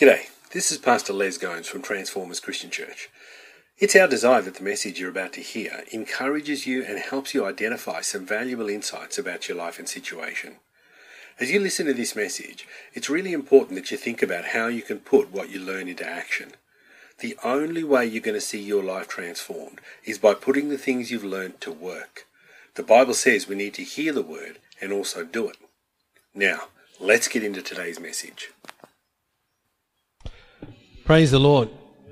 G'day, this is Pastor Les Gomes from Transformers Christian Church. It's our desire that the message you're about to hear encourages you and helps you identify some valuable insights about your life and situation. As you listen to this message, it's really important that you think about how you can put what you learn into action. The only way you're going to see your life transformed is by putting the things you've learned to work. The Bible says we need to hear the word and also do it. Now, let's get into today's message. Praise the Lord.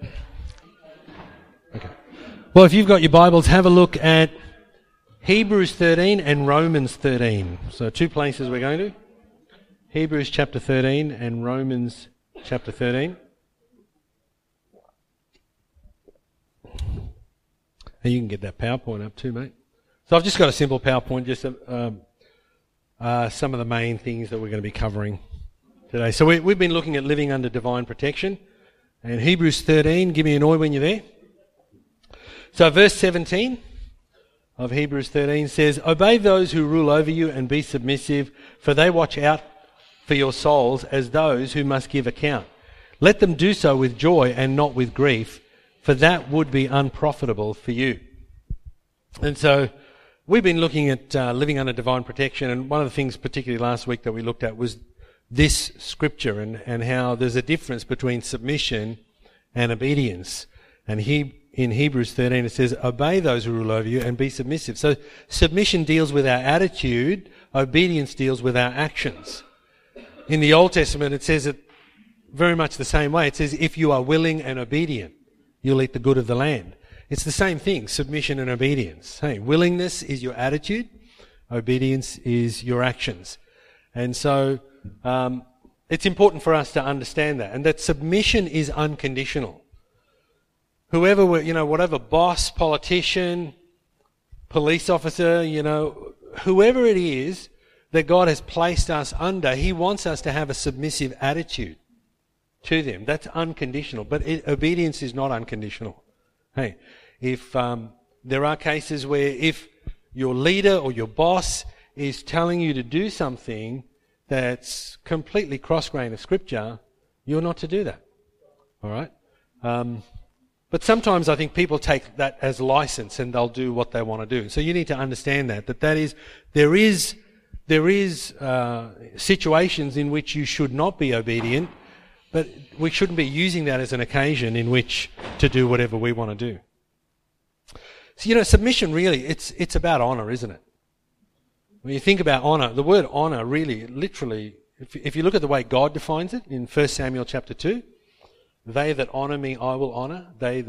Okay. Well, if you've got your Bibles, have a look at Hebrews 13 and Romans 13. So two places we're going to. Hebrews chapter 13 and Romans chapter 13. And you can get that PowerPoint up too, mate. So I've just got a simple PowerPoint, just some of the main things that we're going to be covering today. So we've been looking at living under divine protection. And Hebrews 13, give me an oi when you're there. So verse 17 of Hebrews 13 says, "Obey those who rule over you and be submissive, for they watch out for your souls as those who must give account. Let them do so with joy and not with grief, for that would be unprofitable for you." And so we've been looking at living under divine protection, and one of the things particularly last week that we looked at was this scripture and how there's a difference between submission and obedience. And in Hebrews 13 it says, "Obey those who rule over you and be submissive." So submission deals with our attitude, obedience deals with our actions. In the Old Testament it says it very much the same way. It says, if you are willing and obedient, you'll eat the good of the land. It's the same thing, submission and obedience. Hey, willingness is your attitude, obedience is your actions. And so it's important for us to understand that, and that submission is unconditional. Whatever boss, politician, police officer, whoever it is that God has placed us under, He wants us to have a submissive attitude to them. That's unconditional, but obedience is not unconditional. Hey, if there are cases where if your leader or your boss is telling you to do something that's completely cross-grain of Scripture, you're not to do that. All right? But sometimes I think people take that as license and they'll do what they want to do. So you need to understand there is situations in which you should not be obedient, but we shouldn't be using that as an occasion in which to do whatever we want to do. So, submission really, it's about honour, isn't it? When you think about honour, the word honour really, literally, if you look at the way God defines it in 1 Samuel chapter 2, "They that honour me I will honour, they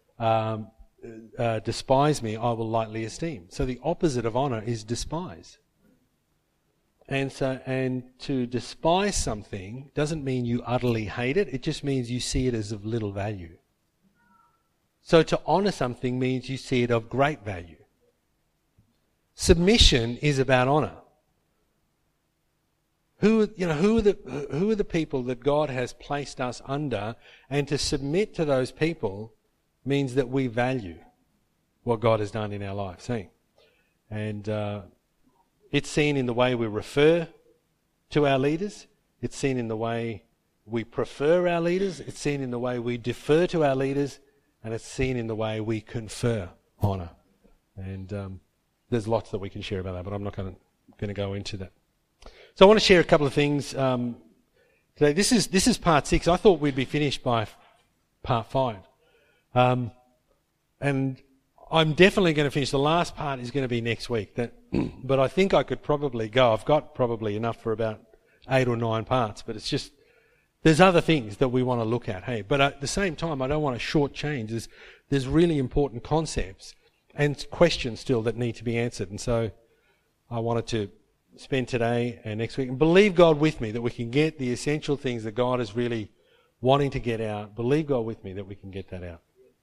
that despise me I will lightly esteem." So the opposite of honour is despise. And to despise something doesn't mean you utterly hate it, it just means you see it as of little value. So to honour something means you see it of great value. Submission is about honour. Who are the people that God has placed us under, and to submit to those people means that we value what God has done in our lives. See? And it's seen in the way we refer to our leaders. It's seen in the way we prefer our leaders. It's seen in the way we defer to our leaders, and it's seen in the way we confer honour. And there's lots that we can share about that, but I'm not going to go into that. So I want to share a couple of things today. This is part 6. I thought we'd be finished by part 5. And I'm definitely going to finish. The last part is going to be next week. But I think I could probably go. I've got probably enough for about 8 or 9 parts, but it's just, there's other things that we want to look at. Hey, but at the same time, I don't want to shortchange. There's really important concepts and questions still that need to be answered. And so I wanted to spend today and next week and believe God with me that we can get the essential things that God is really wanting to get out. Believe God with me that we can get that out.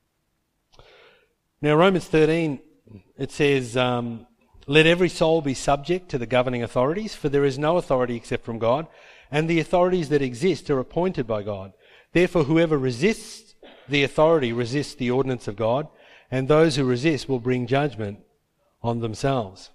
Now, Romans 13, it says, "Let every soul be subject to the governing authorities, for there is no authority except from God, and the authorities that exist are appointed by God. Therefore, whoever resists the authority resists the ordinance of God, and those who resist will bring judgment on themselves."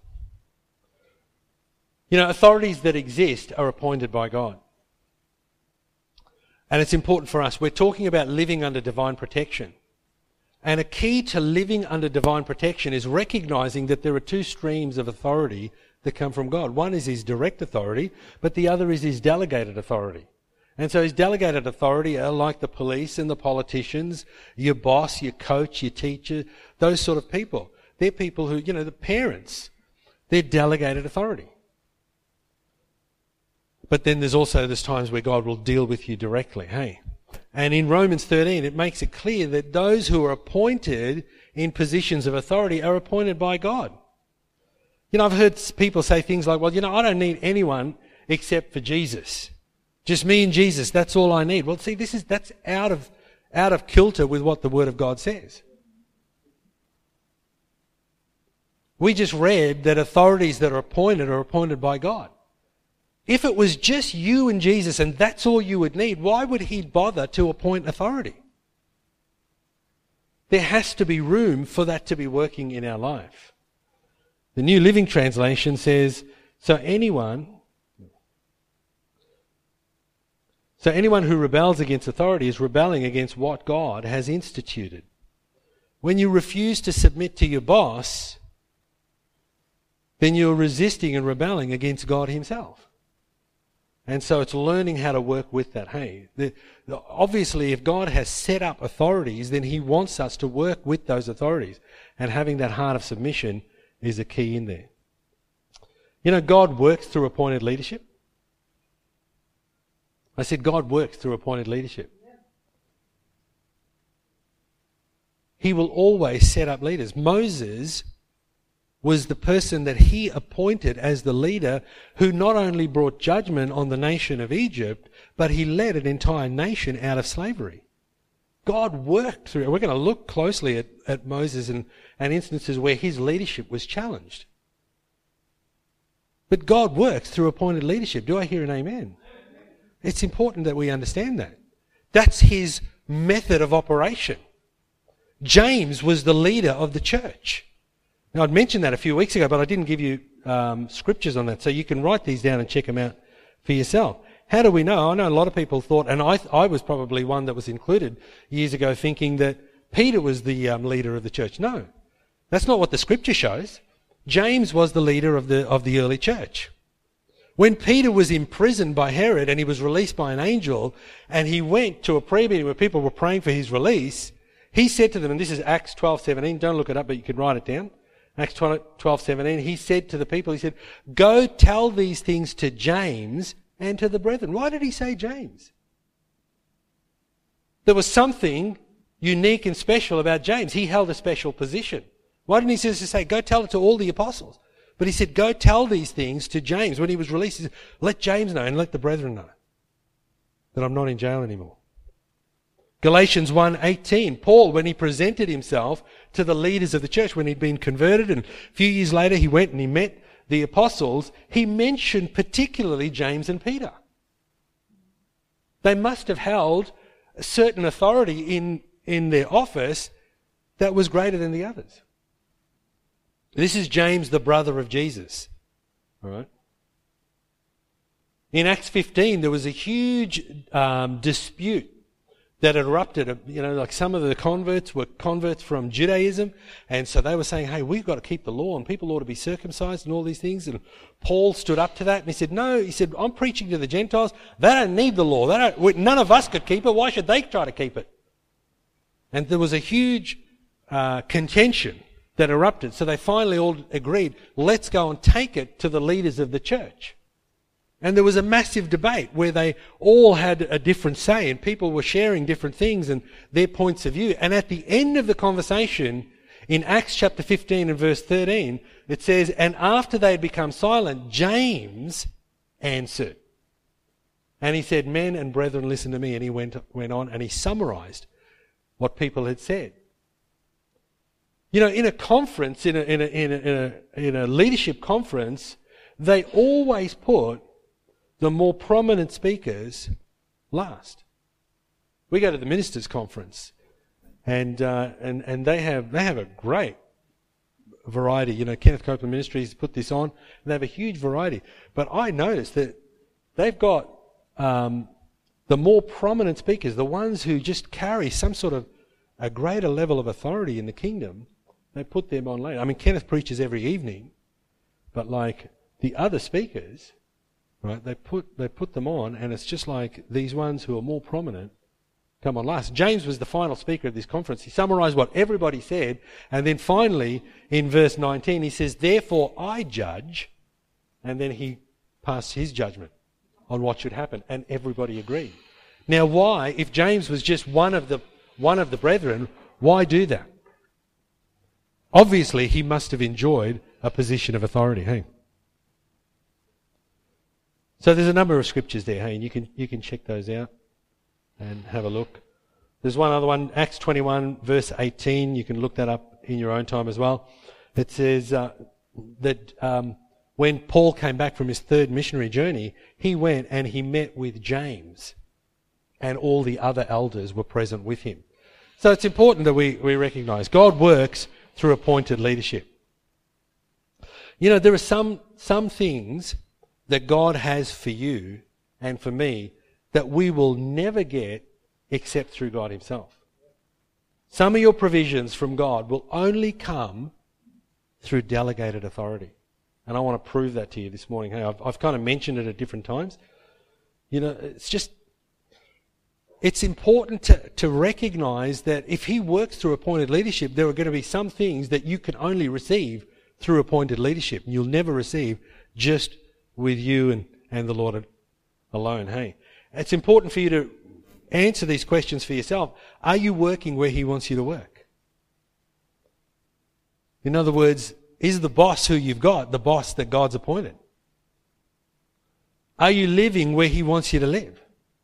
Authorities that exist are appointed by God. And it's important for us. We're talking about living under divine protection. And a key to living under divine protection is recognizing that there are two streams of authority that come from God. One is his direct authority, but the other is his delegated authority. And so his delegated authority are like the police and the politicians, your boss, your coach, your teacher, those sort of people. They're people who, the parents, they're delegated authority. But then there's times where God will deal with you directly, hey? And in Romans 13, it makes it clear that those who are appointed in positions of authority are appointed by God. I've heard people say things like, well, I don't need anyone except for Jesus. Just me and Jesus, that's all I need. Well, see, that's out of kilter with what the Word of God says. We just read that authorities that are appointed by God. If it was just you and Jesus and that's all you would need, why would he bother to appoint authority? There has to be room for that to be working in our life. The New Living Translation says, so anyone who rebels against authority is rebelling against what God has instituted. When you refuse to submit to your boss, then you're resisting and rebelling against God himself. And so it's learning how to work with that. Hey, obviously if God has set up authorities, then he wants us to work with those authorities. And having that heart of submission is a key in there. God works through appointed leadership. I said God works through appointed leadership. He will always set up leaders. Moses was the person that he appointed as the leader who not only brought judgment on the nation of Egypt, but he led an entire nation out of slavery. God worked through it. We're going to look closely at Moses and instances where his leadership was challenged. But God works through appointed leadership. Do I hear an amen? It's important that we understand that. That's his method of operation. James was the leader of the church. Now, I'd mentioned that a few weeks ago, but I didn't give you scriptures on that, so you can write these down and check them out for yourself. How do we know? I know a lot of people thought, and I was probably one that was included years ago, thinking that Peter was the leader of the church. No, that's not what the scripture shows. James was the leader of the early church. When Peter was imprisoned by Herod and he was released by an angel, and he went to a prayer meeting where people were praying for his release, he said to them, and this is Acts 12:17, don't look it up, but you can write it down. Acts 12:17, he said to the people, he said, go tell these things to James and to the brethren. Why did he say James? There was something unique and special about James. He held a special position. Why didn't he just say, go tell it to all the apostles? But he said, go tell these things to James. When he was released, he said, let James know and let the brethren know that I'm not in jail anymore. Galatians 1:18, Paul, when he presented himself to the leaders of the church, when he'd been converted, and a few years later he went and he met the apostles, he mentioned particularly James and Peter. They must have held a certain authority in their office that was greater than the others. This is James, the brother of Jesus. All right. In Acts 15, there was a huge dispute that erupted. Like some of the converts were converts from Judaism, and so they were saying, hey, we've got to keep the law, and people ought to be circumcised and all these things. And Paul stood up to that, and he said, no, he said, I'm preaching to the Gentiles. They don't need the law. None of us could keep it. Why should they try to keep it? And there was a huge contention that erupted. So they finally all agreed, let's go and take it to the leaders of the church. And there was a massive debate where they all had a different say, and people were sharing different things and their points of view. And at the end of the conversation, in Acts chapter 15 and verse 13, it says, and after they had become silent, James answered. And he said, men and brethren, listen to me. And he went on and he summarized what people had said. In a conference, in a leadership conference, they always put the more prominent speakers last. We go to the ministers' conference, and they have a great variety. Kenneth Copeland Ministries put this on, and they have a huge variety. But I noticed that they've got the the more prominent speakers, the ones who just carry some sort of a greater level of authority in the kingdom, they put them on later. I mean, Kenneth preaches every evening, but like the other speakers, right, they put them on, and it's just like these ones who are more prominent come on last. James was the final speaker of this conference. He summarized what everybody said, and then finally, in verse 19, he says, "Therefore I judge," and then he passed his judgment on what should happen, and everybody agreed. Now why, if James was just one of the brethren, why do that? Obviously, he must have enjoyed a position of authority, hey? So there's a number of scriptures there, hey, and you can check those out and have a look. There's one other one, Acts 21, verse 18. You can look that up in your own time as well. It says that when Paul came back from his third missionary journey, he went and he met with James, and all the other elders were present with him. So it's important that we recognize God works through appointed leadership. You know, there are some things that God has for you and for me that we will never get except through God himself. Some of your provisions from God will only come through delegated authority. And I want to prove that to you this morning. Hey, I've kind of mentioned it at different times. You know, it's important to recognize that if he works through appointed leadership, there are going to be some things that you can only receive through appointed leadership. And you'll never receive just with you and the Lord alone. Hey, it's important for you to answer these questions for yourself. Are you working where he wants you to work? In other words, is the boss who you've got the boss that God's appointed? Are you living where he wants you to live?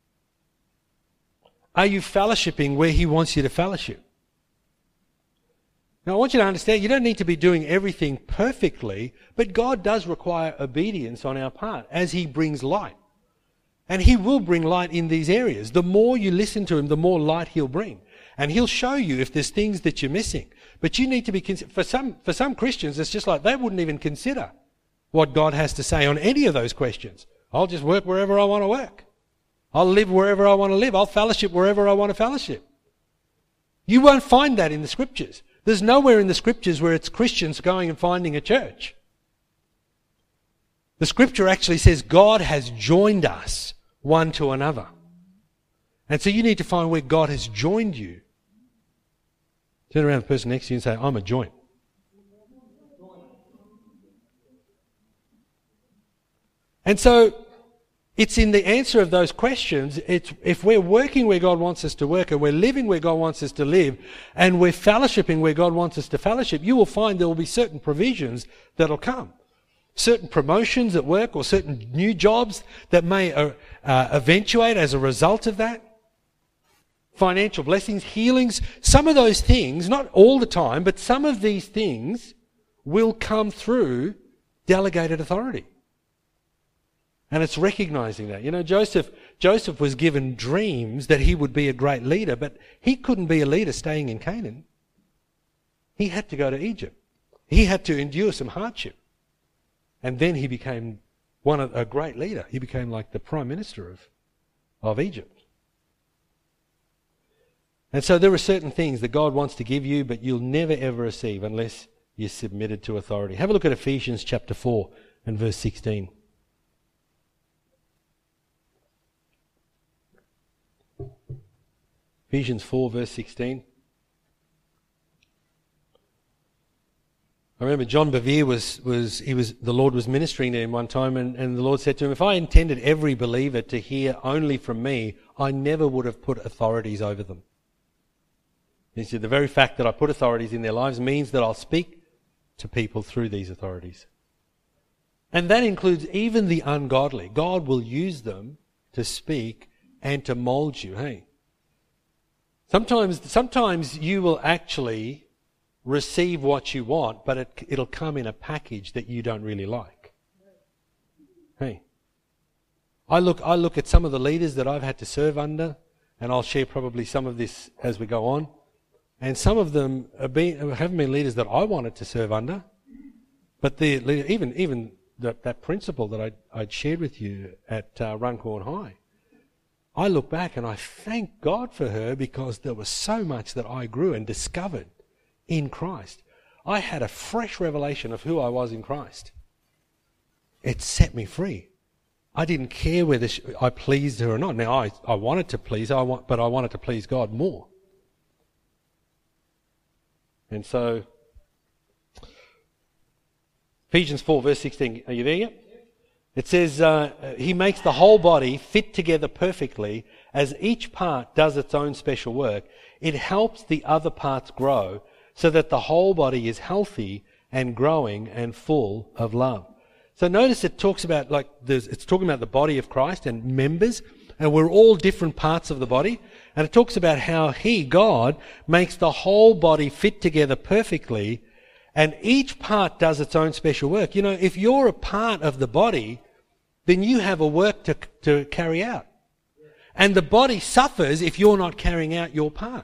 Are you fellowshipping where he wants you to fellowship? Now I want you to understand, you don't need to be doing everything perfectly, but God does require obedience on our part as he brings light. And he will bring light in these areas. The more you listen to him, the more light he'll bring. And he'll show you if there's things that you're missing. But you need to be, for some Christians, it's just like they wouldn't even consider what God has to say on any of those questions. I'll just work wherever I want to work. I'll live wherever I want to live. I'll fellowship wherever I want to fellowship. You won't find that in the scriptures. There's nowhere in the scriptures where it's Christians going and finding a church. The scripture actually says God has joined us one to another. And so you need to find where God has joined you. Turn around to the person next to you and say, I'm a joint. And so it's in the answer of those questions, if we're working where God wants us to work and we're living where God wants us to live and we're fellowshipping where God wants us to fellowship, you will find there will be certain provisions that'll come. Certain promotions at work or certain new jobs that may eventuate as a result of that. Financial blessings, healings, some of those things, not all the time, but some of these things will come through delegated authority. And it's recognizing that. You know, Joseph was given dreams that he would be a great leader, but he couldn't be a leader staying in Canaan. He had to go to Egypt. He had to endure some hardship. And then he became a great leader. He became like the prime minister of Egypt. And so there are certain things that God wants to give you, but you'll never ever receive unless you're submitted to authority. Have a look at Ephesians chapter 4 and verse 16. Ephesians 4 verse 16. I remember John Bevere the Lord was ministering to him one time and the Lord said to him, if I intended every believer to hear only from me, I never would have put authorities over them. He said, the very fact that I put authorities in their lives means that I'll speak to people through these authorities. And that includes even the ungodly. God will use them to speak and to mold you. Hey, sometimes you will actually receive what you want, but it'll come in a package that you don't really like. Hey, I look at some of the leaders that I've had to serve under, and I'll share probably some of this as we go on. And some of them haven't been leaders that I wanted to serve under, but even that principle that I'd shared with you at Runcorn High, I look back and I thank God for her, because there was so much that I grew and discovered in Christ. I had a fresh revelation of who I was in Christ. It set me free. I didn't care whether I pleased her or not. Now, I wanted to please her, but I wanted to please God more. And so, Ephesians 4 verse 16, are you there yet? It says, He makes the whole body fit together perfectly. As each part does its own special work, it helps the other parts grow so that the whole body is healthy and growing and full of love. So notice it talks about, it's talking about the body of Christ and members, and we're all different parts of the body. And it talks about how He, God, makes the whole body fit together perfectly, and each part does its own special work. You know, if you're a part of the body, then you have a work to carry out. And the body suffers if you're not carrying out your part.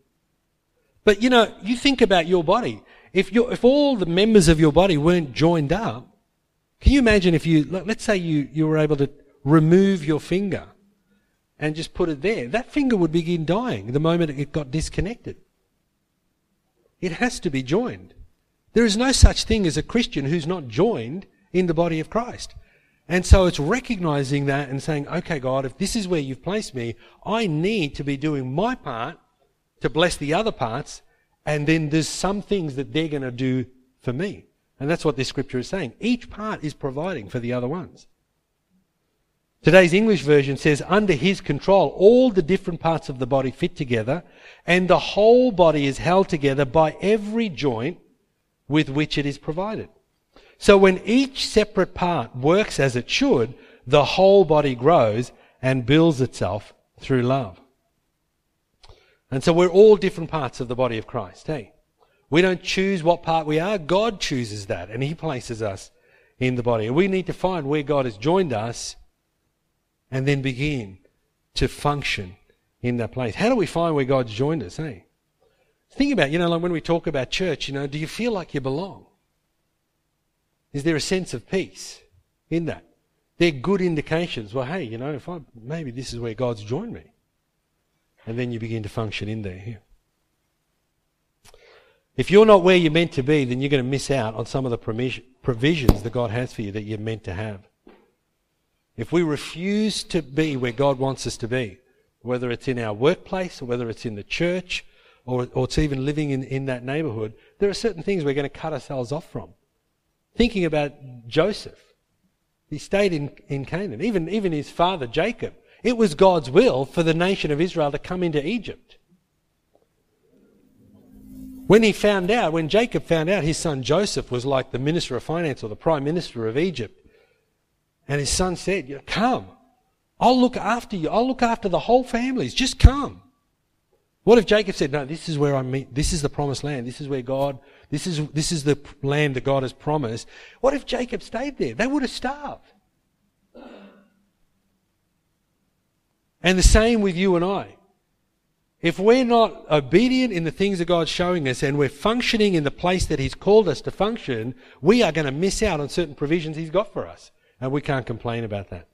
But, you know, you think about your body. If all the members of your body weren't joined up, can you imagine if let's say you were able to remove your finger and just put it there. That finger would begin dying the moment it got disconnected. It has to be joined. There is no such thing as a Christian who's not joined in the body of Christ. And so it's recognizing that and saying, okay, God, if this is where you've placed me, I need to be doing my part to bless the other parts, and then there's some things that they're going to do for me. And that's what this scripture is saying. Each part is providing for the other ones. Today's English version says, under His control, all the different parts of the body fit together, and the whole body is held together by every joint with which it is provided. So when each separate part works as it should, the whole body grows and builds itself through love. And so we're all different parts of the body of Christ, hey? We don't choose what part we are. God chooses that, and He places us in the body. And we need to find where God has joined us and then begin to function in that place. How do we find where God's joined us, eh? Think about, like when we talk about church, do you feel like you belong? Is there a sense of peace in that? They're good indications. Well, hey, maybe this is where God's joined me. And then you begin to function in there. Yeah. If you're not where you're meant to be, then you're going to miss out on some of the provisions that God has for you that you're meant to have. If we refuse to be where God wants us to be, whether it's in our workplace or whether it's in the church or it's even living in that neighborhood, there are certain things we're going to cut ourselves off from. Thinking about Joseph, he stayed in Canaan. Even his father Jacob, it was God's will for the nation of Israel to come into Egypt. When Jacob found out his son Joseph was like the minister of finance or the prime minister of Egypt, and his son said, come, I'll look after you. I'll look after the whole families. Just come. What if Jacob said, no, this is where I meet. This is the promised land. This is where this is the land that God has promised. What if Jacob stayed there? They would have starved. And the same with you and I. If we're not obedient in the things that God's showing us and we're functioning in the place that He's called us to function, we are going to miss out on certain provisions He's got for us. And we can't complain about that.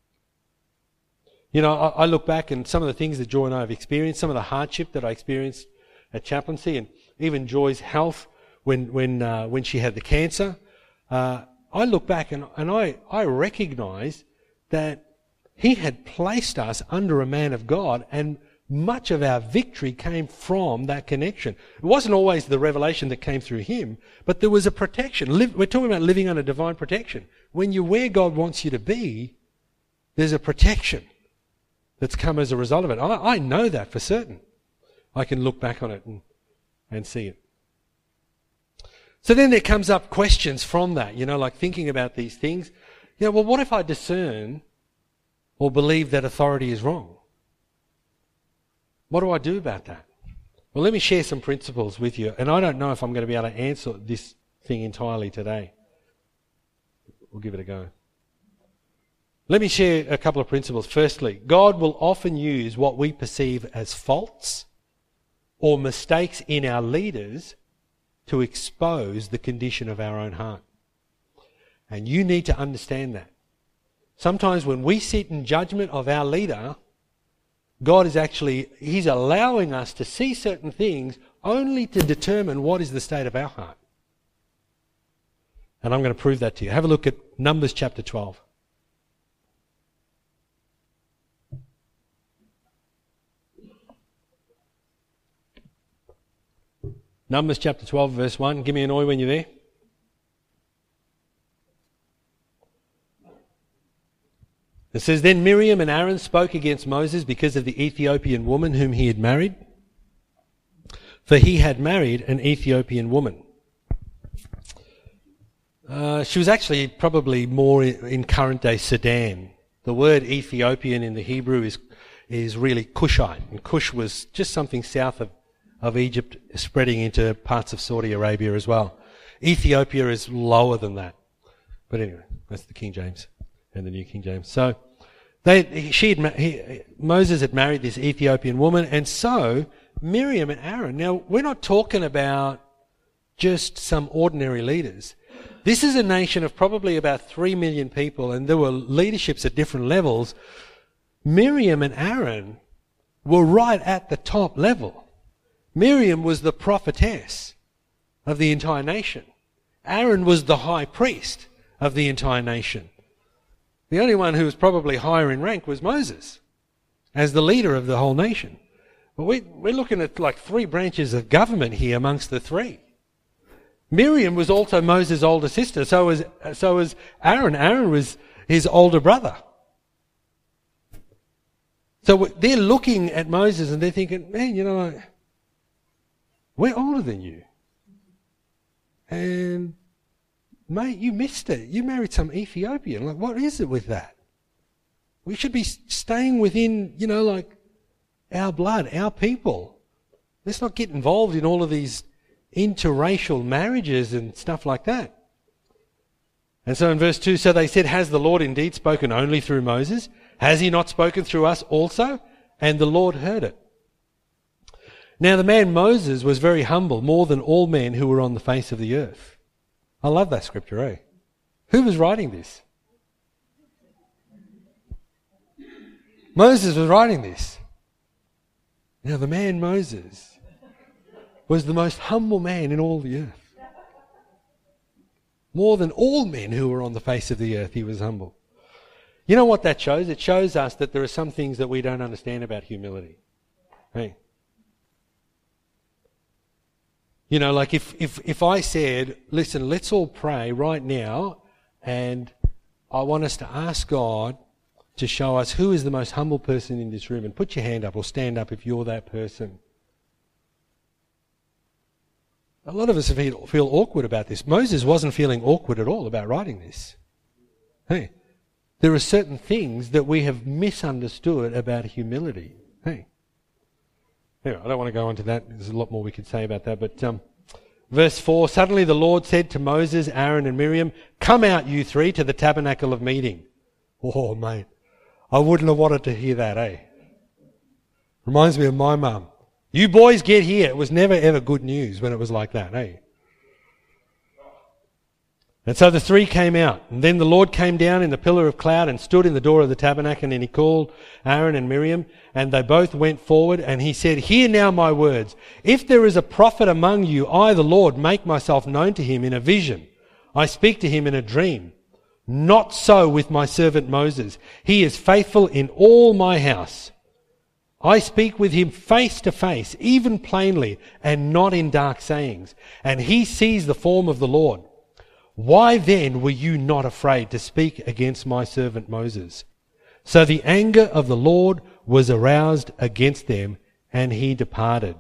I look back and some of the things that Joy and I have experienced, some of the hardship that I experienced at chaplaincy, and even Joy's health when she had the cancer. I look back and I recognise that He had placed us under a man of God, and much of our victory came from that connection. It wasn't always the revelation that came through him, but there was a protection. We're talking about living under divine protection. When you're where God wants you to be, there's a protection that's come as a result of it. I know that for certain. I can look back on it and see it. So then there comes up questions from that, like thinking about these things. Well, what if I discern or believe that authority is wrong? What do I do about that? Well, let me share some principles with you. And I don't know if I'm going to be able to answer this thing entirely today. We'll give it a go. Let me share a couple of principles. Firstly, God will often use what we perceive as faults or mistakes in our leaders to expose the condition of our own heart. And you need to understand that. Sometimes when we sit in judgment of our leader, God is He's allowing us to see certain things only to determine what is the state of our heart. And I'm going to prove that to you. Have a look at Numbers chapter 12. Numbers chapter 12 verse 1. Give me an oi when you're there. It says, Then Miriam and Aaron spoke against Moses because of the Ethiopian woman whom he had married. For he had married an Ethiopian woman. She was actually probably more in current day Sudan. The word Ethiopian in the Hebrew is really Cushite. And Cush was just something south of Egypt, spreading into parts of Saudi Arabia as well. Ethiopia is lower than that. But anyway, that's the King James and the New King James. So Moses had married this Ethiopian woman, and so Miriam and Aaron. Now, we're not talking about just some ordinary leaders. This is a nation of probably about 3 million people, and there were leaderships at different levels. Miriam and Aaron were right at the top level. Miriam was the prophetess of the entire nation. Aaron was the high priest of the entire nation. The only one who was probably higher in rank was Moses, as the leader of the whole nation. But we're looking at like 3 branches of government here amongst the 3. Miriam was also Moses' older sister, so was Aaron. Aaron was his older brother. So they're looking at Moses and they're thinking, man, you know, we're older than you. And mate, you missed it. You married some Ethiopian. Like, what is it with that? We should be staying within, you know, like our blood, our people. Let's not get involved in all of these interracial marriages and stuff like that. And so in verse 2, so they said, Has the Lord indeed spoken only through Moses? Has he not spoken through us also? And the Lord heard it. Now the man Moses was very humble, more than all men who were on the face of the earth. I love that scripture, eh? Who was writing this? Moses was writing this. Now the man Moses was the most humble man in all the earth. More than all men who were on the face of the earth, he was humble. You know what that shows? It shows us that there are some things that we don't understand about humility. Hey. You know, like if I said, listen, let's all pray right now, and I want us to ask God to show us who is the most humble person in this room, and put your hand up or stand up if you're that person. A lot of us feel awkward about this. Moses wasn't feeling awkward at all about writing this. Hey, there are certain things that we have misunderstood about humility. Hey. Anyway, I don't want to go into that. There's a lot more we could say about that. But verse 4, Suddenly the Lord said to Moses, Aaron and Miriam, Come out, you 3, to the tabernacle of meeting. Oh, mate, I wouldn't have wanted to hear that, eh? Reminds me of my mum. You boys get here. It was never ever good news when it was like that, eh? And so the 3 came out. And then the Lord came down in the pillar of cloud and stood in the door of the tabernacle, and he called Aaron and Miriam, and they both went forward, and he said, Hear now my words. If there is a prophet among you, I, the Lord, make myself known to him in a vision. I speak to him in a dream. Not so with my servant Moses. He is faithful in all my house. I speak with him face to face, even plainly, and not in dark sayings. And he sees the form of the Lord. Why then were you not afraid to speak against my servant Moses? So the anger of the Lord was aroused against them, and he departed.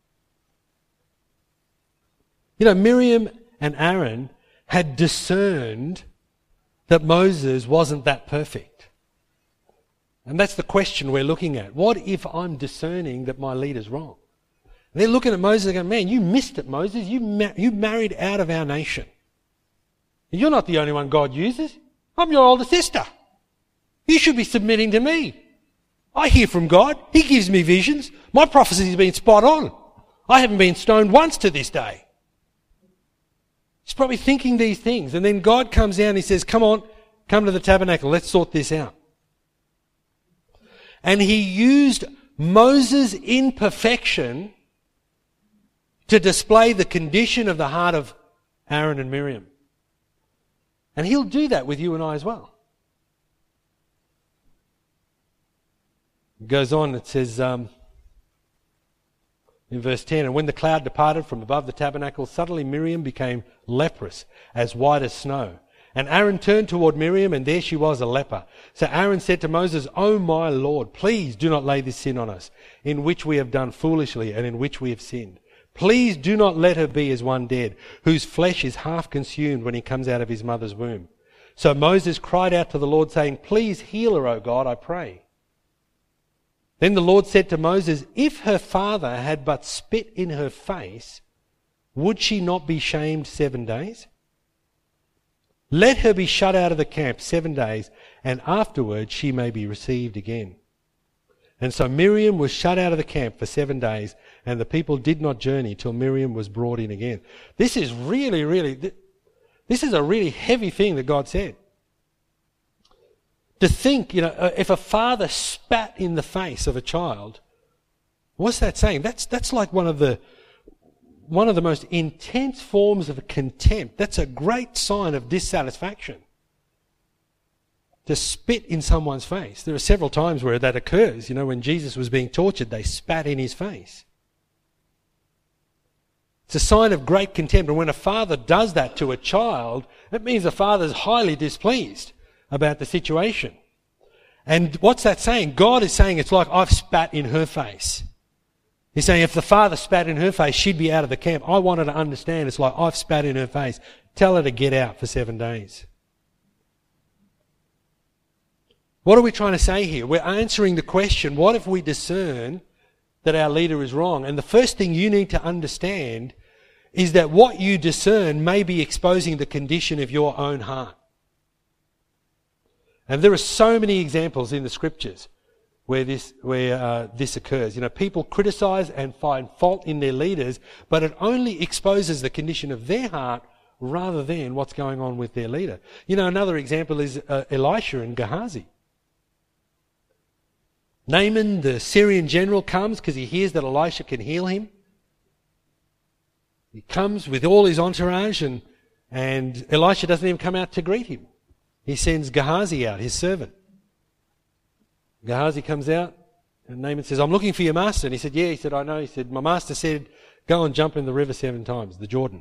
You know, Miriam and Aaron had discerned that Moses wasn't that perfect. And that's the question we're looking at. What if I'm discerning that my leader's wrong? And they're looking at Moses and going, man, you missed it, Moses. You married out of our nation. You're not the only one God uses. I'm your older sister. You should be submitting to me. I hear from God. He gives me visions. My prophecy's been spot on. I haven't been stoned once to this day. He's probably thinking these things. And then God comes down and he says, come on, come to the tabernacle. Let's sort this out. And he used Moses' imperfection to display the condition of the heart of Aaron and Miriam. And he'll do that with you and I as well. It goes on, it says in verse 10, and when the cloud departed from above the tabernacle, suddenly Miriam became leprous, as white as snow. And Aaron turned toward Miriam, and there she was, a leper. So Aaron said to Moses, "O my Lord, please do not lay this sin on us, in which we have done foolishly and in which we have sinned. Please do not let her be as one dead, whose flesh is half consumed when he comes out of his mother's womb." So Moses cried out to the Lord, saying, "Please heal her, O God, I pray." Then the Lord said to Moses, "If her father had but spit in her face, would she not be shamed 7 days? Let her be shut out of the camp 7 days, and afterwards she may be received again." And so Miriam was shut out of the camp for 7 days, and the people did not journey till Miriam was brought in again. This is this is a really heavy thing that God said. To think, if a father spat in the face of a child, what's that saying? That's like one of the most intense forms of contempt. That's a great sign of dissatisfaction. To spit in someone's face. There are several times where that occurs. When Jesus was being tortured, they spat in his face. It's a sign of great contempt. And when a father does that to a child, it means the father's highly displeased about the situation. And what's that saying? God is saying it's like, I've spat in her face. He's saying if the father spat in her face, she'd be out of the camp. I want her to understand it's like, I've spat in her face. Tell her to get out for 7 days. What are we trying to say here? We're answering the question, what if we discern that our leader is wrong? And the first thing you need to understand is that what you discern may be exposing the condition of your own heart. And there are so many examples in the scriptures where this occurs. People criticize and find fault in their leaders, but it only exposes the condition of their heart rather than what's going on with their leader. Another example is Elisha and Gehazi. Naaman, the Syrian general, comes because he hears that Elisha can heal him. He comes with all his entourage and Elisha doesn't even come out to greet him. He sends Gehazi out, his servant. Gehazi comes out and Naaman says, "I'm looking for your master." And he said, "Yeah." He said, "I know." He said, "My master said, go and jump in the river 7 times, the Jordan."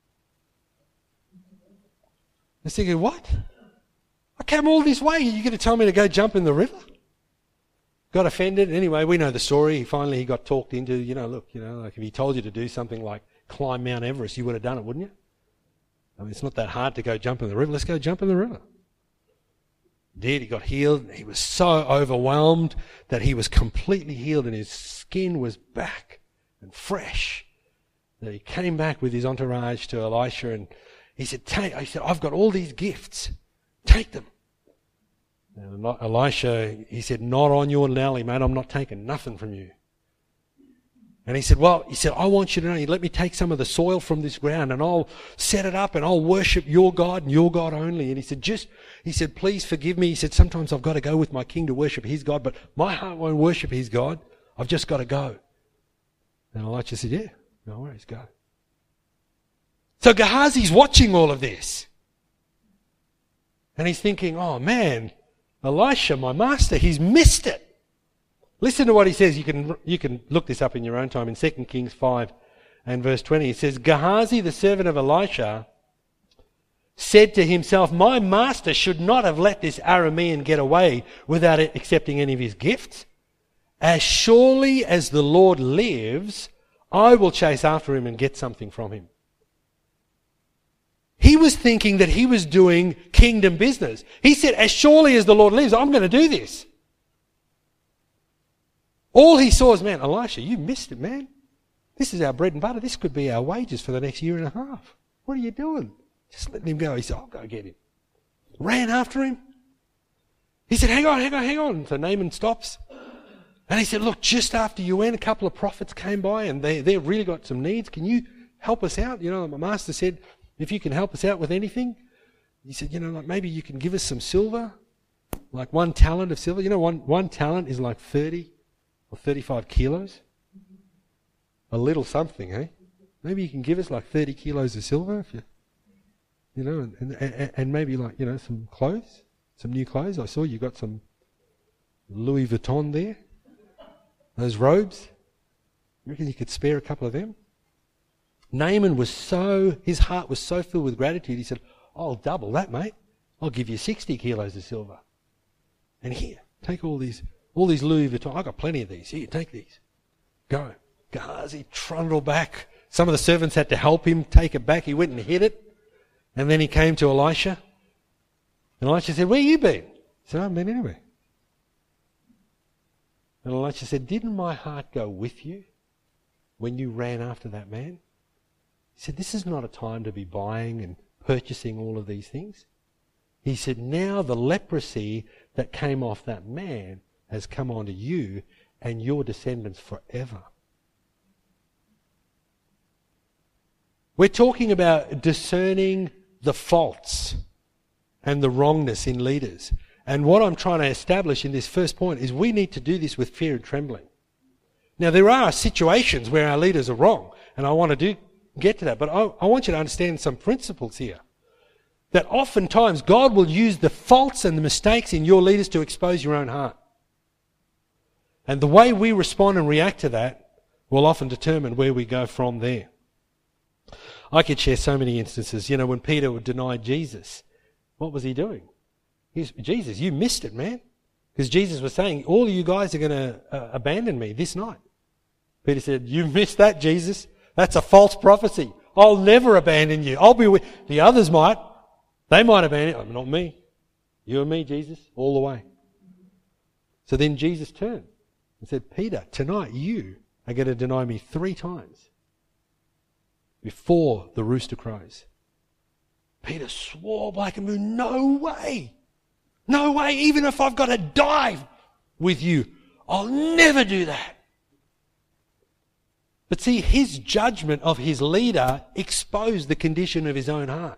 I was thinking, what? I came all this way. You're going to tell me to go jump in the river? Got offended. Anyway, we know the story. Finally, he got talked into, like if he told you to do something like climb Mount Everest, you would have done it, wouldn't you? I mean, it's not that hard to go jump in the river. Let's go jump in the river. Did. He got healed. He was so overwhelmed that he was completely healed and his skin was back and fresh. That he came back with his entourage to Elisha and he said, "I've got all these gifts. Take them." And Elisha, he said, "Not on your nally, mate. I'm not taking nothing from you." And he said, "I want you to know, you let me take some of the soil from this ground and I'll set it up and I'll worship your God and your God only." And he said, "Please forgive me." He said, "Sometimes I've got to go with my king to worship his God, but my heart won't worship his God. I've just got to go." And Elisha said, "Yeah, no worries, go." So Gehazi's watching all of this. And he's thinking, "Oh man, Elisha, my master, he's missed it." Listen to what he says. You can look this up in your own time in 2 Kings 5 and verse 20. It says, "Gehazi, the servant of Elisha, said to himself, my master should not have let this Aramean get away without accepting any of his gifts. As surely as the Lord lives, I will chase after him and get something from him." He was thinking that he was doing kingdom business. He said, as surely as the Lord lives, I'm going to do this. All he saw is, man, Elisha, you missed it, man. This is our bread and butter. This could be our wages for the next 1.5 years. What are you doing? Just letting him go. He said, I'll go get him. Ran after him. He said, hang on. So Naaman stops. And he said, look, just after you went, a couple of prophets came by and they've really got some needs. Can you help us out? My master said, if you can help us out with anything. He said, like maybe you can give us some silver, like 1 talent of silver. One talent is like 30 or or 35 kilos? A little something, eh? Maybe you can give us like 30 kilos of silver if and maybe like, some clothes, some new clothes. I saw you got some Louis Vuitton there. Those robes. You reckon you could spare a couple of them? Naaman his heart was so filled with gratitude, he said, I'll double that, mate. I'll give you 60 kilos of silver. And here, take all these Louis Vuitton. I've got plenty of these. Here, take these. Go. Gehazi trundled back. Some of the servants had to help him take it back. He went and hid it. And then he came to Elisha. And Elisha said, where you been? He said, I haven't been anywhere. And Elisha said, didn't my heart go with you when you ran after that man? He said, this is not a time to be buying and purchasing all of these things. He said, now the leprosy that came off that man has come onto you and your descendants forever. We're talking about discerning the faults and the wrongness in leaders. And what I'm trying to establish in this first point is we need to do this with fear and trembling. Now, there are situations where our leaders are wrong, and I want to get to that, but I want you to understand some principles here. That oftentimes God will use the faults and the mistakes in your leaders to expose your own heart. And the way we respond and react to that will often determine where we go from there. I could share so many instances. When Peter denied Jesus, what was he doing? Jesus, you missed it, man. Because Jesus was saying, all of you guys are going to abandon me this night. Peter said, you missed that, Jesus. That's a false prophecy. I'll never abandon you. I'll be with the others might. They might abandon you. Not me. You and me, Jesus, all the way. So then Jesus turned and said, Peter, tonight you are going to deny me 3 times before the rooster crows. Peter swore like a moon, no way. No way, even if I've got to die with you, I'll never do that. But see, his judgment of his leader exposed the condition of his own heart.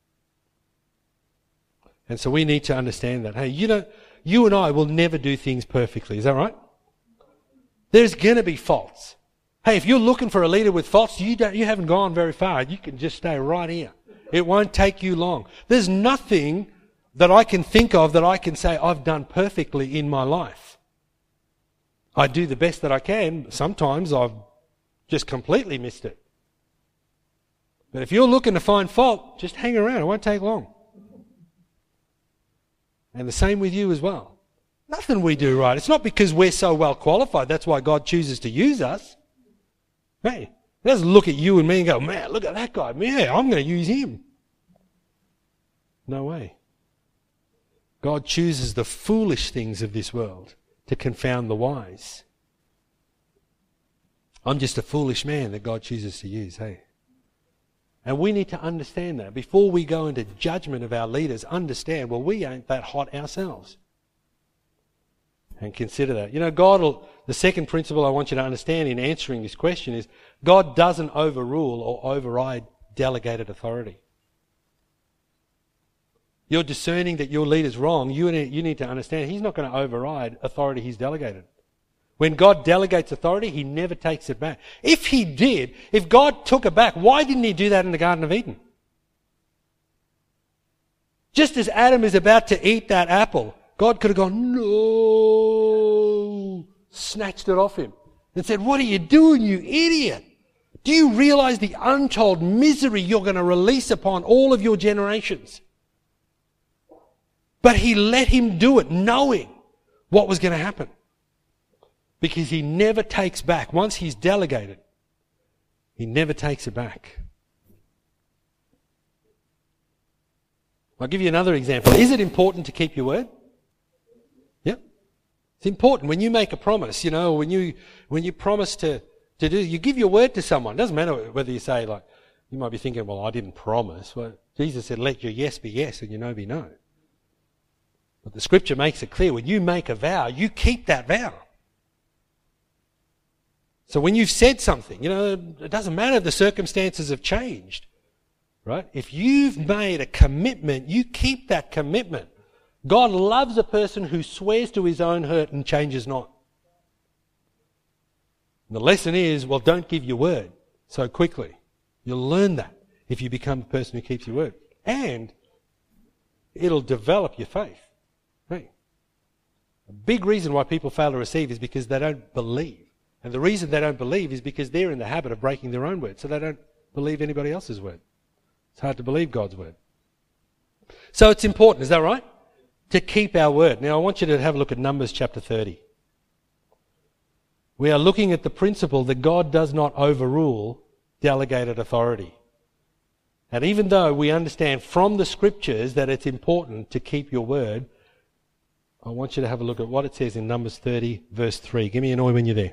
And so we need to understand that. Hey, you and I will never do things perfectly. Is that right? There's going to be faults. Hey, if you're looking for a leader with faults, you haven't gone very far. You can just stay right here. It won't take you long. There's nothing that I can think of that I can say I've done perfectly in my life. I do the best that I can. Sometimes I've just completely missed it. But if you're looking to find fault, just hang around. It won't take long. And the same with you as well. Nothing we do right. It's not because we're so well qualified. That's why God chooses to use us. Hey, he doesn't look at you and me and go, man, look at that guy. Man, I'm going to use him. No way. God chooses the foolish things of this world to confound the wise. I'm just a foolish man that God chooses to use, hey. And we need to understand that. Before we go into judgment of our leaders, understand, well, we ain't that hot ourselves. And consider that. The second principle I want you to understand in answering this question is God doesn't overrule or override delegated authority. You're discerning that your leader's wrong, you need to understand he's not going to override authority he's delegated. When God delegates authority, he never takes it back. If God took it back, why didn't he do that in the Garden of Eden? Just as Adam is about to eat that apple, God could have gone, no, snatched it off him and said, what are you doing, you idiot? Do you realize the untold misery you're going to release upon all of your generations? But he let him do it knowing what was going to happen. Because he never takes back. Once he's delegated, he never takes it back. I'll give you another example. Is it important to keep your word? Yep. It's important. When you make a promise, when you promise to do, you give your word to someone. It doesn't matter whether you say, you might be thinking, well, I didn't promise. Well, Jesus said, let your yes be yes and your no be no. But the scripture makes it clear, when you make a vow, you keep that vow. So when you've said something, it doesn't matter if the circumstances have changed, right? If you've made a commitment, you keep that commitment. God loves a person who swears to his own hurt and changes not. And the lesson is, well, don't give your word so quickly. You'll learn that if you become a person who keeps your word. And it'll develop your faith. Hey. A big reason why people fail to receive is because they don't believe. And the reason they don't believe is because they're in the habit of breaking their own word, so they don't believe anybody else's word. It's hard to believe God's word. So it's important, is that right? To keep our word. Now I want you to have a look at Numbers chapter 30. We are looking at the principle that God does not overrule delegated authority. And even though we understand from the scriptures that it's important to keep your word, I want you to have a look at what it says in Numbers 30 verse 3. Give me an oi when you're there.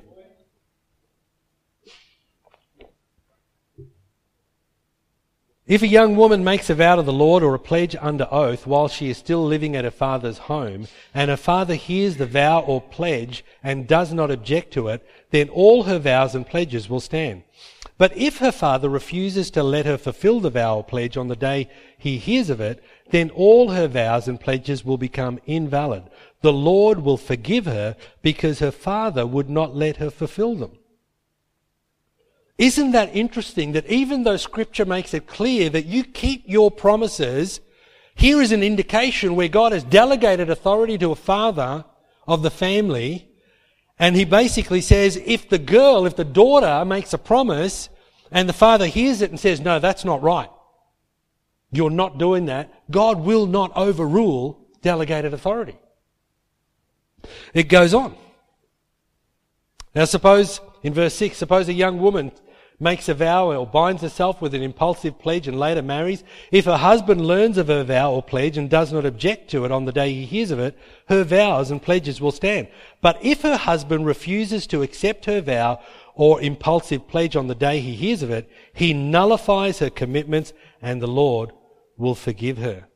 If a young woman makes a vow to the Lord or a pledge under oath while she is still living at her father's home, and her father hears the vow or pledge and does not object to it, then all her vows and pledges will stand. But if her father refuses to let her fulfill the vow or pledge on the day he hears of it, then all her vows and pledges will become invalid. The Lord will forgive her because her father would not let her fulfill them. Isn't that interesting that even though Scripture makes it clear that you keep your promises, here is an indication where God has delegated authority to a father of the family, and he basically says if the daughter makes a promise and the father hears it and says, no, that's not right, you're not doing that, God will not overrule delegated authority. It goes on. Now suppose, in verse 6, suppose a young woman makes a vow or binds herself with an impulsive pledge and later marries. If her husband learns of her vow or pledge and does not object to it on the day he hears of it, her vows and pledges will stand. But if her husband refuses to accept her vow or impulsive pledge on the day he hears of it, he nullifies her commitments and the Lord will forgive her.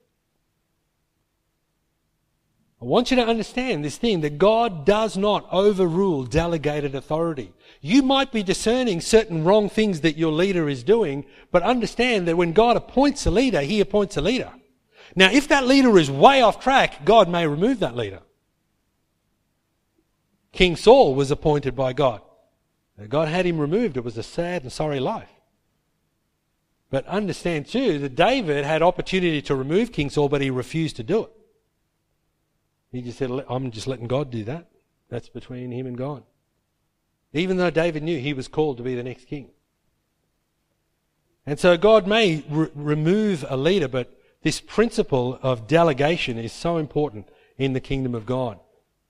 I want you to understand this thing, that God does not overrule delegated authority. You might be discerning certain wrong things that your leader is doing, but understand that when God appoints a leader, he appoints a leader. Now, if that leader is way off track, God may remove that leader. King Saul was appointed by God. God had him removed. It was a sad and sorry life. But understand too that David had opportunity to remove King Saul, but he refused to do it. He just said, I'm just letting God do that. That's between him and God. Even though David knew he was called to be the next king. And so God may remove a leader, but this principle of delegation is so important in the kingdom of God.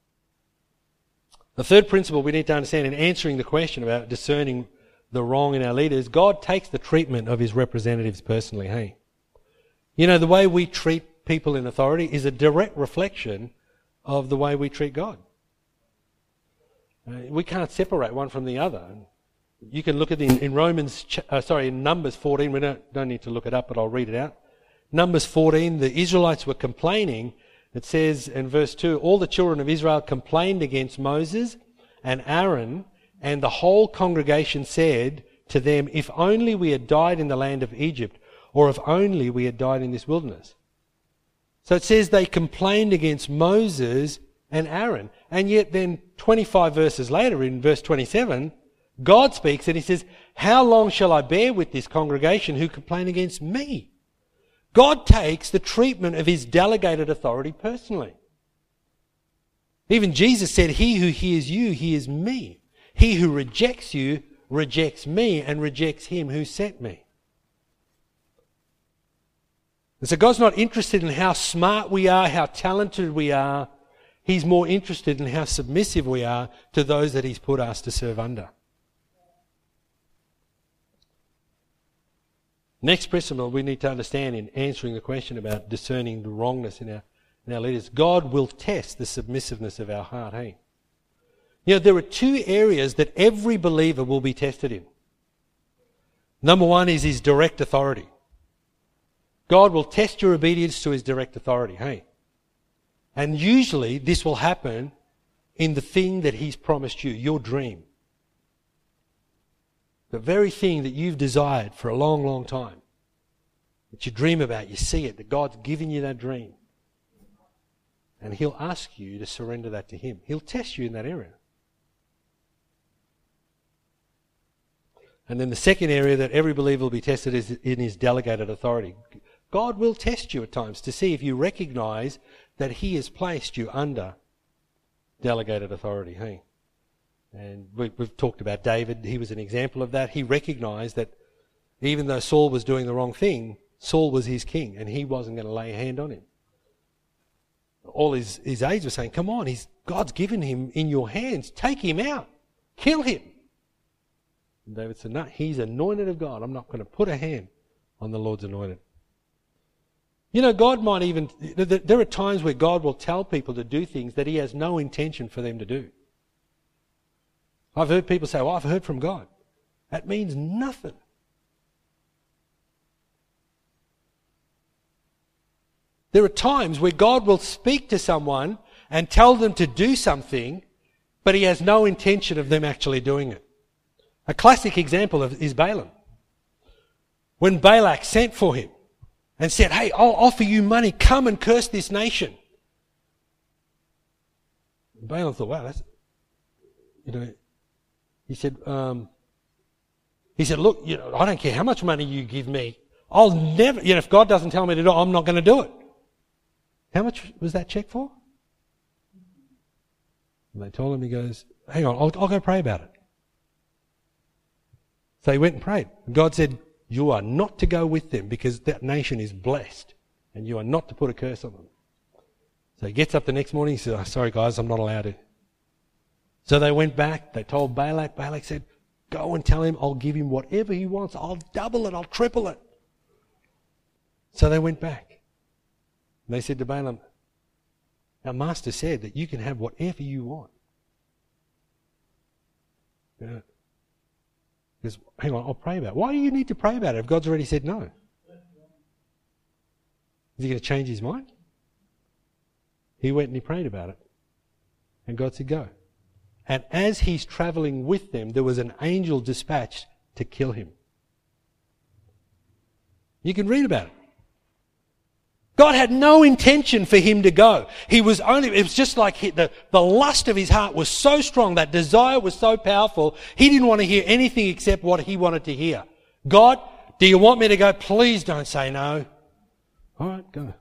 The third principle we need to understand in answering the question about discerning the wrong in our leaders, God takes the treatment of his representatives personally, hey? You know, the way we treat people in authority is a direct reflection of the way we treat God. We can't separate one from the other. You can look at it in Numbers 14. We don't need to look it up, but I'll read it out. Numbers 14, the Israelites were complaining. It says in verse 2, all the children of Israel complained against Moses and Aaron, and the whole congregation said to them, if only we had died in the land of Egypt, or if only we had died in this wilderness. So it says they complained against Moses and Aaron. And yet then 25 verses later, in verse 27, God speaks and he says, how long shall I bear with this congregation who complain against me? God takes the treatment of his delegated authority personally. Even Jesus said, he who hears you hears me. He who rejects you rejects me and rejects him who sent me. And so God's not interested in how smart we are, how talented we are. He's more interested in how submissive we are to those that he's put us to serve under. Next principle we need to understand in answering the question about discerning the wrongness in our leaders. God will test the submissiveness of our heart, hey? You know, there are two areas that every believer will be tested in. Number one is his direct authority. God will test your obedience to his direct authority, hey? And usually this will happen in the thing that he's promised you, your dream. The very thing that you've desired for a long, long time, that you dream about, you see it, that God's given you that dream. And he'll ask you to surrender that to him. He'll test you in that area. And then the second area that every believer will be tested is in his delegated authority. God will test you at times to see if you recognize that he has placed you under delegated authority. Hey? And we've talked about David. He was an example of that. He recognized that even though Saul was doing the wrong thing, Saul was his king and he wasn't going to lay a hand on him. All his aides were saying, come on, God's given him in your hands. Take him out. Kill him. And David said, no, he's anointed of God. I'm not going to put a hand on the Lord's anointed. You know, God might even, there are times where God will tell people to do things that he has no intention for them to do. I've heard people say, well, I've heard from God. That means nothing. There are times where God will speak to someone and tell them to do something, but he has no intention of them actually doing it. A classic example is Balaam. When Balak sent for him and said, hey, I'll offer you money, come and curse this nation. Balaam thought, wow, that's, he said, look, I don't care how much money you give me. I'll never, if God doesn't tell me to do it, I'm not going to do it. How much was that check for? And they told him, he goes, hang on, I'll go pray about it. So he went and prayed. And God said, you are not to go with them because that nation is blessed and you are not to put a curse on them. So he gets up the next morning, he says, sorry guys, I'm not allowed to. So they went back, they told Balak. Balak said, go and tell him I'll give him whatever he wants. I'll double it, I'll triple it. So they went back. And they said to Balaam, our master said that you can have whatever you want. Yeah. He goes, hang on, I'll pray about it. Why do you need to pray about it if God's already said no? Is he going to change his mind? He went and he prayed about it. And God said, go. And as he's traveling with them, there was an angel dispatched to kill him. You can read about it. God had no intention for him to go. It was just like the lust of his heart was so strong, that desire was so powerful, he didn't want to hear anything except what he wanted to hear. God, do you want me to go? Please don't say no. All right, go.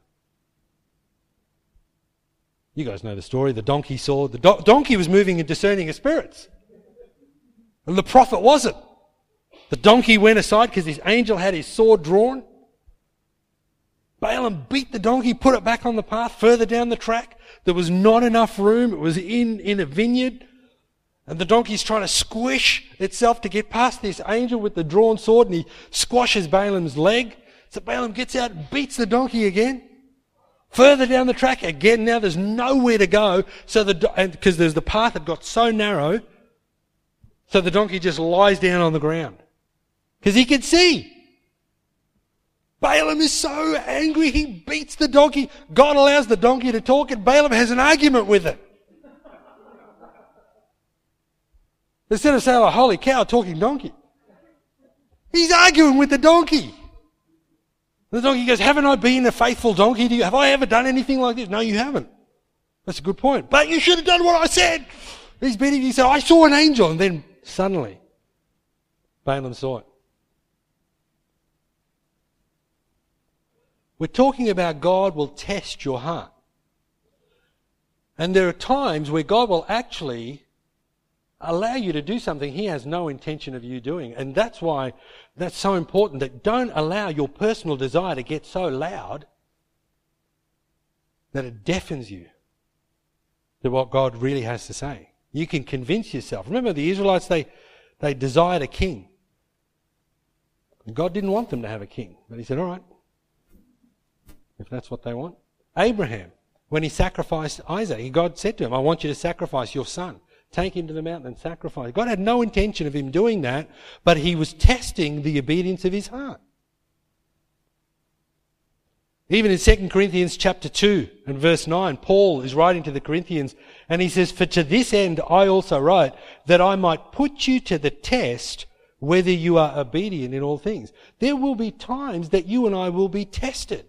You guys know the story. The donkey saw, the donkey was moving in discerning of spirits. And the prophet wasn't. The donkey went aside because his angel had his sword drawn. Balaam beat the donkey, put it back on the path further down the track. There was not enough room. It was in a vineyard. And the donkey's trying to squish itself to get past this angel with the drawn sword, and he squashes Balaam's leg. So Balaam gets out and beats the donkey again. Further down the track again. Now there's nowhere to go. Because there's the path that got so narrow. So the donkey just lies down on the ground. Because he can see. Balaam is so angry, he beats the donkey. God allows the donkey to talk, and Balaam has an argument with it. Instead of saying, oh, holy cow, talking donkey. He's arguing with the donkey. The donkey goes, haven't I been a faithful donkey to you? Have I ever done anything like this? No, you haven't. That's a good point. But you should have done what I said. He's beating you. He said, I saw an angel. And then suddenly, Balaam saw it. We're talking about God will test your heart. And there are times where God will actually allow you to do something he has no intention of you doing. And that's why that's so important, that don't allow your personal desire to get so loud that it deafens you to what God really has to say. You can convince yourself. Remember the Israelites, they desired a king. And God didn't want them to have a king. But he said, all right, if that's what they want. Abraham, when he sacrificed Isaac, God said to him, I want you to sacrifice your son. Take him to the mountain and sacrifice. God had no intention of him doing that, but he was testing the obedience of his heart. Even in 2 Corinthians chapter 2 and verse 9, Paul is writing to the Corinthians and he says, for to this end I also write, that I might put you to the test whether you are obedient in all things. There will be times that you and I will be tested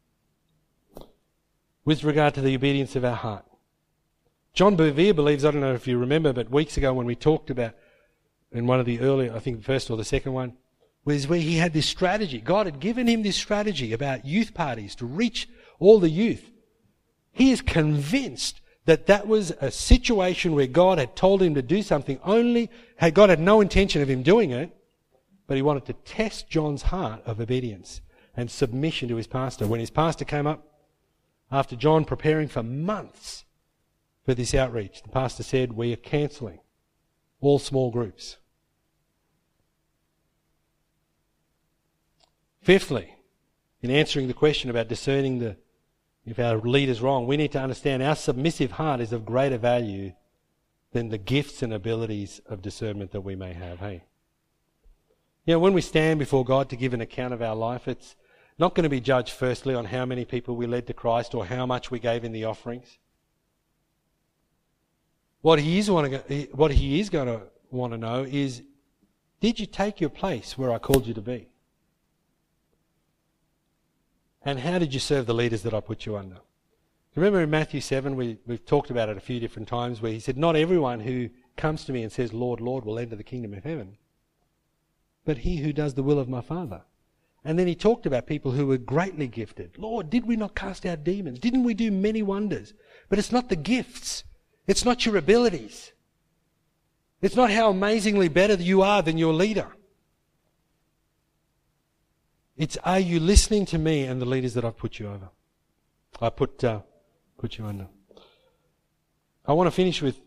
with regard to the obedience of our heart. John Bevere believes, I don't know if you remember, but weeks ago when we talked about in one of the earlier, I think first or the second one, was where he had this strategy. God had given him this strategy about youth parties to reach all the youth. He is convinced that that was a situation where God had told him to do something God had no intention of him doing it, but he wanted to test John's heart of obedience and submission to his pastor. When his pastor came up, after John preparing for months for this outreach, the pastor said, we are cancelling all small groups. Fifthly, in answering the question about discerning if our leader's wrong, we need to understand our submissive heart is of greater value than the gifts and abilities of discernment that we may have. Hey, when we stand before God to give an account of our life, it's not going to be judged firstly on how many people we led to Christ or how much we gave in the offerings. What he is going to want to know is, did you take your place where I called you to be? And how did you serve the leaders that I put you under? Remember in Matthew 7, we've talked about it a few different times, where he said, not everyone who comes to me and says, Lord, Lord, will enter the kingdom of heaven, but he who does the will of my Father. And then he talked about people who were greatly gifted. Lord, did we not cast out demons? Didn't we do many wonders? But it's not the gifts. It's not your abilities. It's not how amazingly better you are than your leader. It's, are you listening to me and the leaders that I've put you over? I put you under. I want to finish with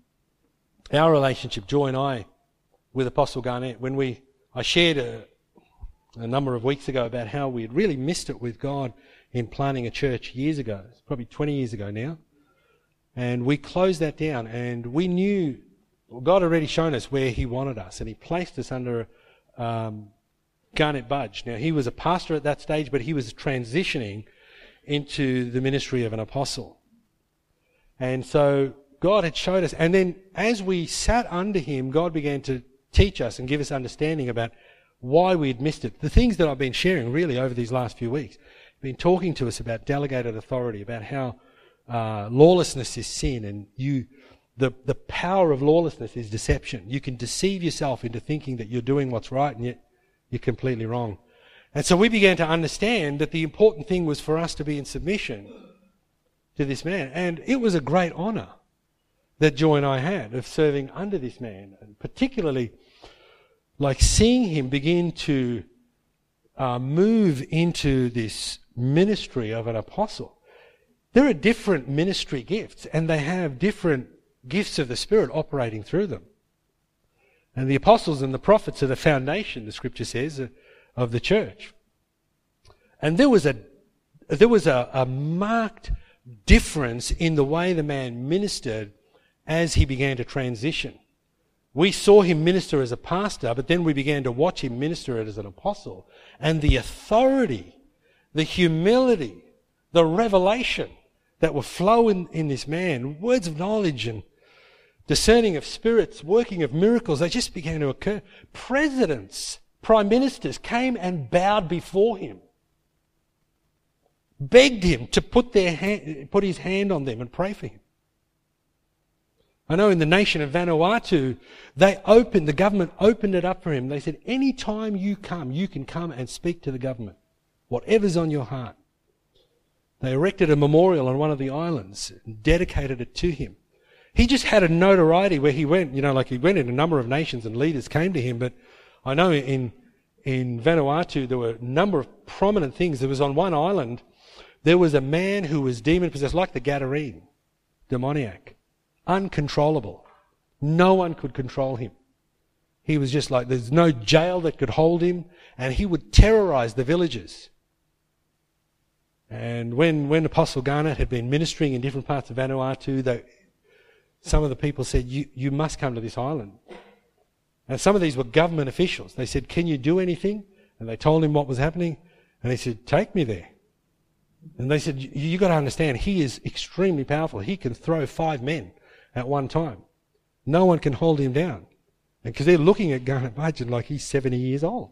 our relationship, Joy and I, with Apostle Garnett. I shared a number of weeks ago about how we had really missed it with God in planting a church years ago. It's probably 20 years ago now. And we closed that down, and we knew God had already shown us where he wanted us, and he placed us under Garnett Budge. Now, he was a pastor at that stage, but he was transitioning into the ministry of an apostle. And so God had showed us, and then as we sat under him, God began to teach us and give us understanding about why we'd missed it. The things that I've been sharing really over these last few weeks, been talking to us about delegated authority, about how lawlessness is sin, and the power of lawlessness is deception. You can deceive yourself into thinking that you're doing what's right, and yet you're completely wrong. And so we began to understand that the important thing was for us to be in submission to this man. And it was a great honour that Joy and I had of serving under this man, and particularly like seeing him begin to move into this ministry of an apostle. There are different ministry gifts, and they have different gifts of the Spirit operating through them. And the apostles and the prophets are the foundation, the scripture says, of the church. And there was a marked difference in the way the man ministered as he began to transition. We saw him minister as a pastor, but then we began to watch him minister as an apostle. And the authority, the humility, the revelation that were flowing in this man, words of knowledge and discerning of spirits, working of miracles, they just began to occur. Presidents, prime ministers came and bowed before him, begged him to put his hand on them and pray for him. I know in the nation of Vanuatu, the government opened it up for him. They said, any time you can come and speak to the government, whatever's on your heart. They erected a memorial on one of the islands and dedicated it to him. He just had a notoriety where he went, like he went in a number of nations and leaders came to him. But I know in Vanuatu, there were a number of prominent things. There was on one island, there was a man who was demon-possessed, like the Gadarene, demoniac, uncontrollable. No one could control him. He was just like, there's no jail that could hold him, and he would terrorize the villages. And when Apostle Garnett had been ministering in different parts of Vanuatu, some of the people said, you must come to this island. And some of these were government officials. They said, can you do anything? And they told him what was happening. And he said, take me there. And they said, you got to understand, he is extremely powerful. He can throw 5 men at one time. No one can hold him down. And because they're looking at Garnett Budge like he's 70 years old.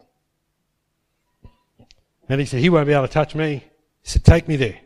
And he said, he won't be able to touch me. He said, take me there.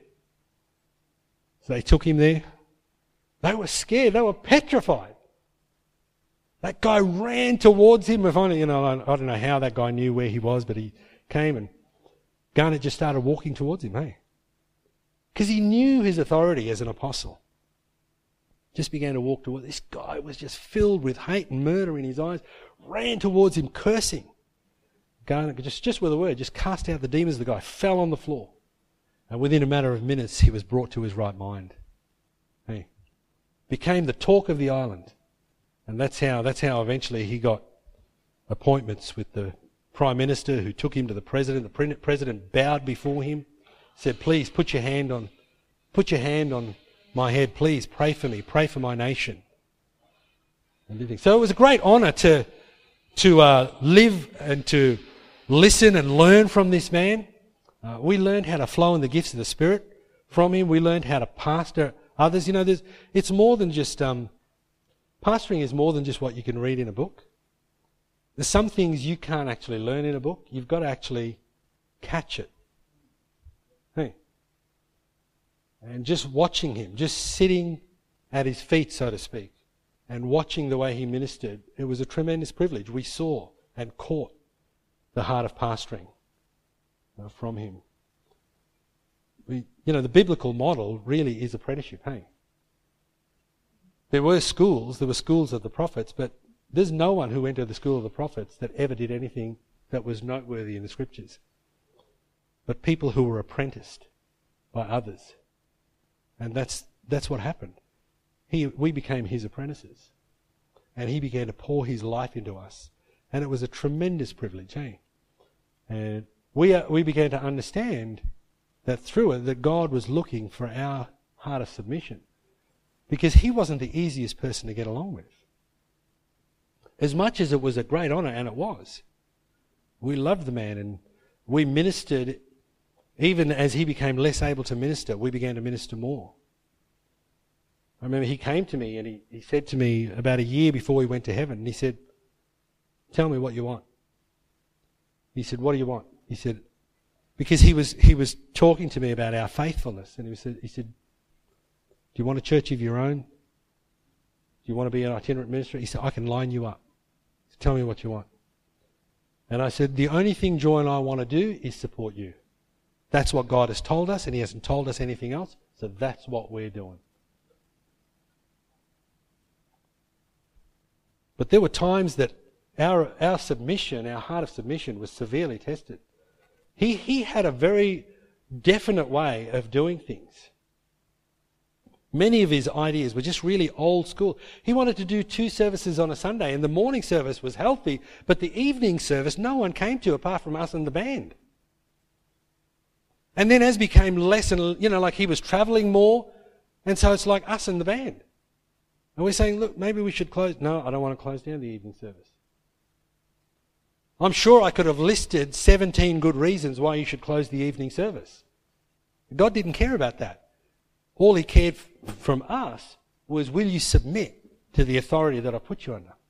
So they took him there. They were scared. They were petrified. That guy ran towards him. I don't know how that guy knew where he was, but he came and Garnet just started walking towards him, hey? Because he knew his authority as an apostle. Just began to walk towards. This guy was just filled with hate and murder in his eyes, ran towards him cursing. Garnet, just with a word, just cast out the demons. The guy fell on the floor. And within a matter of minutes, he was brought to his right mind. Hey, became the talk of the island. And that's how eventually he got appointments with the Prime Minister, who took him to the President. The President bowed before him, said, please put your hand on my head, please pray for me, pray for my nation. So it was a great honour to live and to listen and learn from this man. We learned how to flow in the gifts of the Spirit from him. We learned how to pastor others. It's more than just, pastoring is more than just what you can read in a book. There's some things you can't actually learn in a book. You've got to actually catch it. Hey. And just watching him, just sitting at his feet, so to speak, and watching the way he ministered, it was a tremendous privilege. We saw and caught the heart of pastoring from him. The biblical model really is apprenticeship, hey? There were schools of the prophets, but there's no one who went to the school of the prophets that ever did anything that was noteworthy in the scriptures. But people who were apprenticed by others. And that's what happened. We became his apprentices. And he began to pour his life into us. And it was a tremendous privilege, hey? And we began to understand that through it, that God was looking for our heart of submission. Because he wasn't the easiest person to get along with. As much as it was a great honour, and it was, we loved the man and we ministered. Even as he became less able to minister, we began to minister more. I remember he came to me and he said to me about a year before he went to heaven, and he said, tell me what you want. He said, what do you want? He said, because he was talking to me about our faithfulness, and he said, do you want a church of your own? Do you want to be an itinerant minister? He said, I can line you up. So tell me what you want. And I said, the only thing Joy and I want to do is support you. That's what God has told us, and he hasn't told us anything else, so that's what we're doing. But there were times that our submission, our heart of submission, was severely tested. He had a very definite way of doing things. Many of his ideas were just really old school. He wanted to do 2 services on a Sunday, and the morning service was healthy, but the evening service no one came to apart from us and the band. And then as became less and, like he was travelling more, and so it's like us and the band. And we're saying, look, maybe we should close. No, I don't want to close down the evening service. I'm sure I could have listed 17 good reasons why you should close the evening service. God didn't care about that. All he cared from us was, will you submit to the authority that I put you under?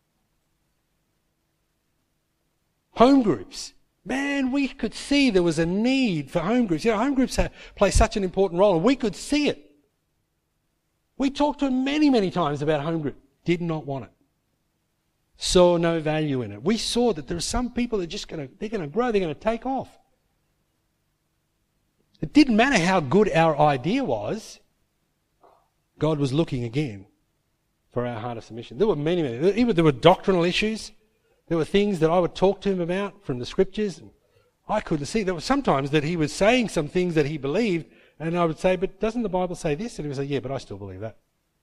Home groups. Man, we could see there was a need for home groups. Home groups play such an important role, and we could see it. We talked to him many, many times about home group. Did not want it. Saw no value in it. We saw that there are some people that are just they're going to grow, they're going to take off. It didn't matter how good our idea was. God was looking again for our heart of submission. There were many. Even there were doctrinal issues. There were things that I would talk to him about from the scriptures. And I couldn't see. There were sometimes that he was saying some things that he believed, and I would say, but doesn't the Bible say this? And he would say, yeah, but I still believe that.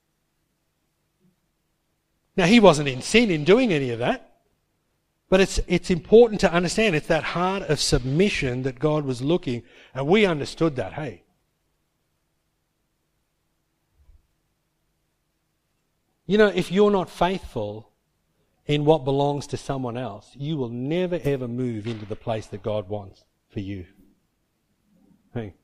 Now, he wasn't in sin in doing any of that. But it's important to understand it's that heart of submission that God was looking, and we understood that, hey. If you're not faithful in what belongs to someone else, you will never ever move into the place that God wants for you. Hey.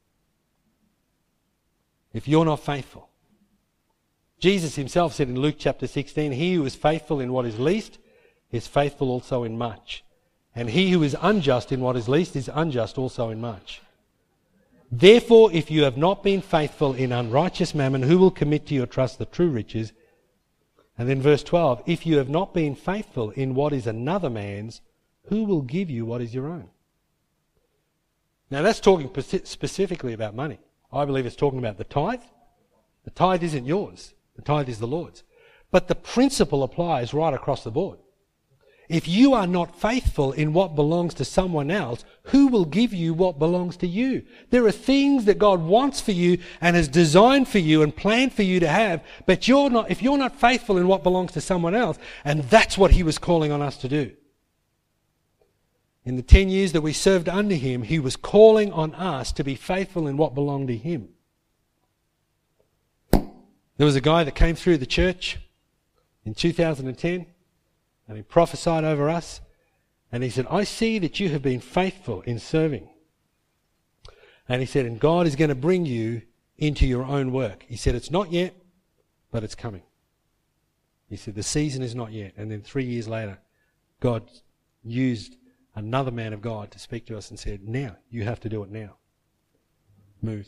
If you're not faithful. Jesus himself said in Luke chapter 16, he who is faithful in what is least is faithful also in much. And he who is unjust in what is least is unjust also in much. Therefore, if you have not been faithful in unrighteous mammon, who will commit to your trust the true riches? And then verse 12, if you have not been faithful in what is another man's, who will give you what is your own? Now that's talking specifically about money. I believe it's talking about the tithe. The tithe isn't yours. The tithe is the Lord's. But the principle applies right across the board. If you are not faithful in what belongs to someone else, who will give you what belongs to you? There are things that God wants for you and has designed for you and planned for you to have, but if you're not faithful in what belongs to someone else, and that's what he was calling on us to do. In the 10 years that we served under him, he was calling on us to be faithful in what belonged to him. There was a guy that came through the church in 2010, and he prophesied over us, and he said, I see that you have been faithful in serving. And he said, and God is going to bring you into your own work. He said, it's not yet, but it's coming. He said, the season is not yet. And then 3 years later, God used another man of God to speak to us and said, now, you have to do it now. Move.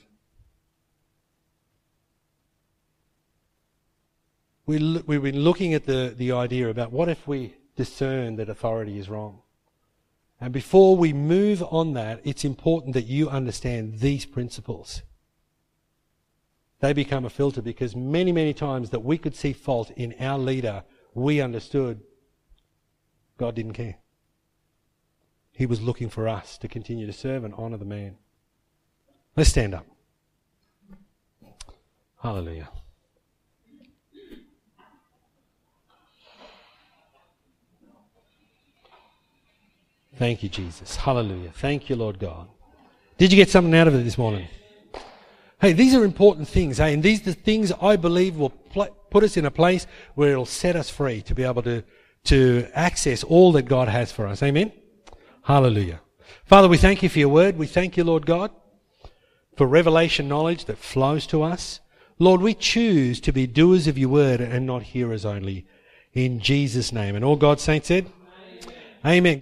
We've been looking at the idea about what if we discern that authority is wrong. And before we move on that, it's important that you understand these principles. They become a filter because many, many times that we could see fault in our leader, we understood God didn't care. He was looking for us to continue to serve and honour the man. Let's stand up. Hallelujah. Thank you, Jesus. Hallelujah. Thank you, Lord God. Did you get something out of it this morning? Hey, these are important things, and these are the things I believe will put us in a place where it'll set us free to be able to access all that God has for us. Amen? Hallelujah. Father, we thank you for your word. We thank you, Lord God, for revelation knowledge that flows to us. Lord, we choose to be doers of your word and not hearers only. In Jesus' name. And all God's saints said? Amen. Amen.